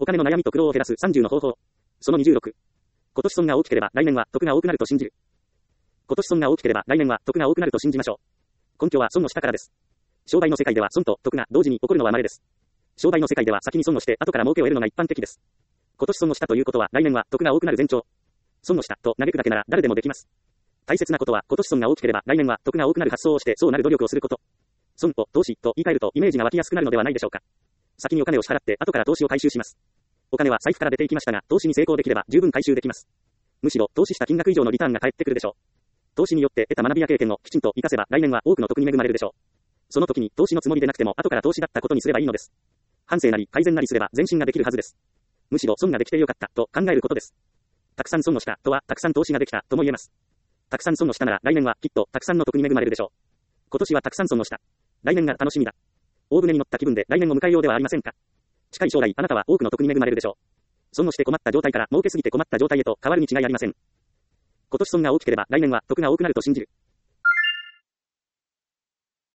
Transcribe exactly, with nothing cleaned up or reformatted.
お金の悩みと苦労を減らすさんじゅうの方法。そのにじゅうろく。今年損が大きければ来年は得が多くなると信じる。今年損が大きければ来年は得が多くなると信じましょう。根拠は損をしたからです。商売の世界では損と得が同時に起こるのは稀です。商売の世界では先に損をして後から儲けを得るのが一般的です。今年損をしたということは来年は得が多くなる前兆。損をしたと嘆くだけなら誰でもできます。大切なことは今年損が大きければ来年は得が多くなる発想をしてそうなる努力をすること。損を投資と言い換えるとイメージが湧きやすくなるのではないでしょうか。先にお金を支払って後から投資を回収します。お金は財布から出ていきましたが投資に成功できれば十分回収できます。むしろ投資した金額以上のリターンが返ってくるでしょう。投資によって得た学びや経験をきちんと活かせば来年は多くの得に恵まれるでしょう。その時に投資のつもりでなくても後から投資だったことにすればいいのです。反省なり改善なりすれば前進ができるはずです。むしろ損ができてよかったと考えることです。たくさん損をしたとはたくさん投資ができたとも言えます。たくさん損をしたなら来年はきっとたくさんの得に恵まれるでしょう。今年はたくさん損をした。来年が楽しみだ。大船に乗った気分で来年を迎えようではありませんか。近い将来あなたは多くの得に恵まれるでしょう。損をして困った状態から儲けすぎて困った状態へと変わるに違いありません。今年損が大きければ来年は得が多くなると信じる。